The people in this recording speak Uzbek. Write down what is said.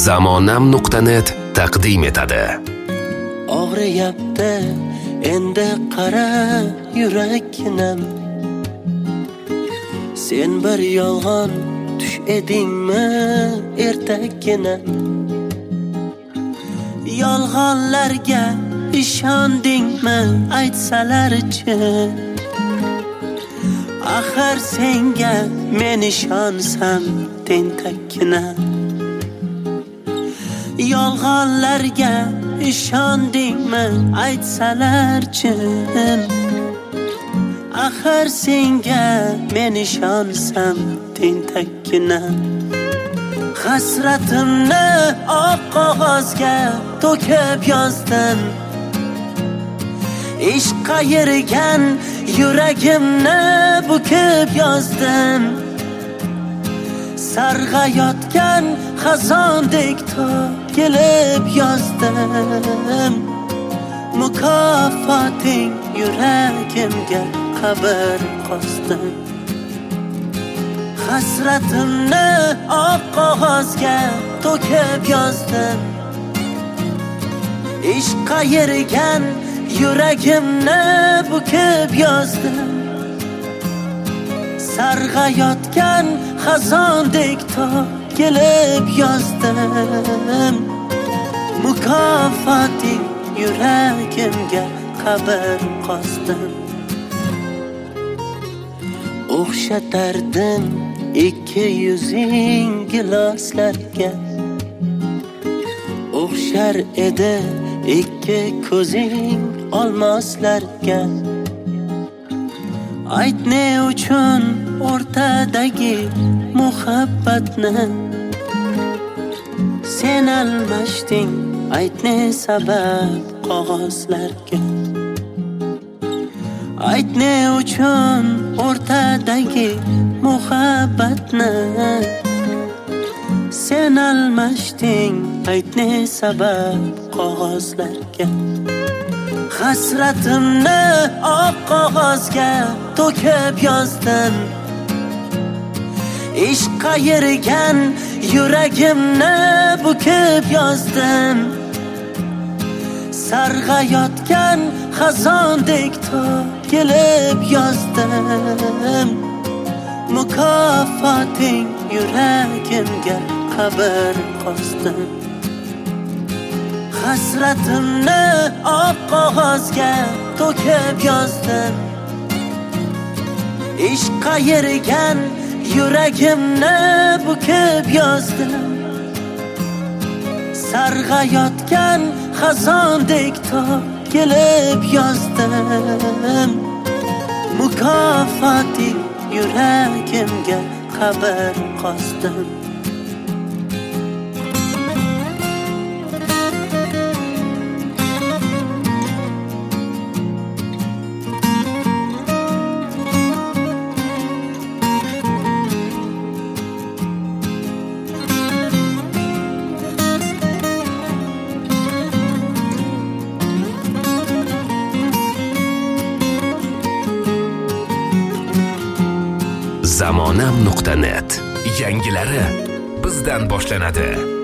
Zamonam.net taqdim etadi. Og'riyapti endi qara yurakkinam. Sen bir yolg'on tush edingmi ertakkina? Yolg'onlarga ishondingmi aytsalarchi? Axir senga men ishonsam tentakkina. Yolg'onlarga ishondingmi aytsalarchi? Axir senga men ishonsam tentakkina. Hasratimni oq qog'ozga to'kib yozdim. Ishq qayirgan yuragimni bukib yozdim. Sarg'ayotgan xazondek to'kilib yozdim. Mukofoting yuragimga qabr qosdim. Hasratimni oq qog'ozga to'kib yozdim. Ishq qayirgan yuragimni bukib yozdim. Sarg'ayotgan xazondek to'kilib yozdim. Mukofoting yuragimga qabr qosdim. O'xshatardim ikki yuzing giloslarga. O'xshar edi ikki ko'zing olmoslarga. Ayt ne uchun o'rtadagi muhabbatni sen almashding? Ayt ne sabab qog'ozlarga. Ayt ne uchun o'rtadagi muhabbatni sen almashding? Ayt ne sabab qog'ozlarga. Hasratimni oq qog'ozga to'kib yozdim. Ishq qayirgan yuragimni bukib yozdim. Sarg'ayotgan xazondek to'kilib yozdim. Mukofoting yuragimga qabr qosdim. Hasratimni oq qog'ozga to'kib yozdim. Ishq qayirgan yuragimni bukib yozdim. Sarg'ayotgan xazondek to'kilib yozdim. Mukofoting yuragimga qabr qosdim. Zamonam.net yangilari bizdan boshlanadi.